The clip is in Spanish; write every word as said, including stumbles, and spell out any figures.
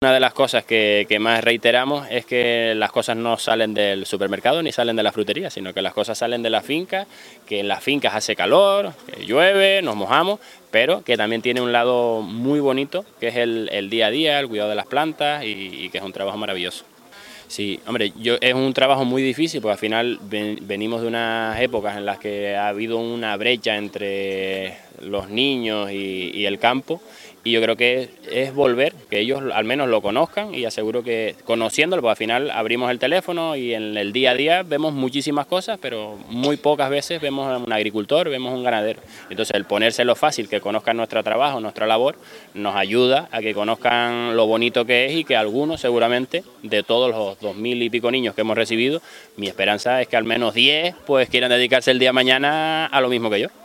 Una de las cosas que, que más reiteramos es que las cosas no salen del supermercado ni salen de la frutería, sino que las cosas salen de la finca, que en las fincas hace calor, que llueve, nos mojamos, pero que también tiene un lado muy bonito, que es el, el día a día, el cuidado de las plantas y, y que es un trabajo maravilloso. Sí, hombre, yo, es un trabajo muy difícil porque al final ven, venimos de unas épocas en las que ha habido una brecha entre los niños y, y el campo, y yo creo que es, es volver, que ellos al menos lo conozcan, y aseguro que conociéndolo, pues al final abrimos el teléfono y en el día a día vemos muchísimas cosas, pero muy pocas veces vemos a un agricultor, vemos a un ganadero. Entonces el ponérselo fácil, que conozcan nuestro trabajo, nuestra labor, nos ayuda a que conozcan lo bonito que es, y que algunos seguramente, de todos los dos mil y pico niños que hemos recibido, mi esperanza es que al menos diez pues quieran dedicarse el día de mañana a lo mismo que yo.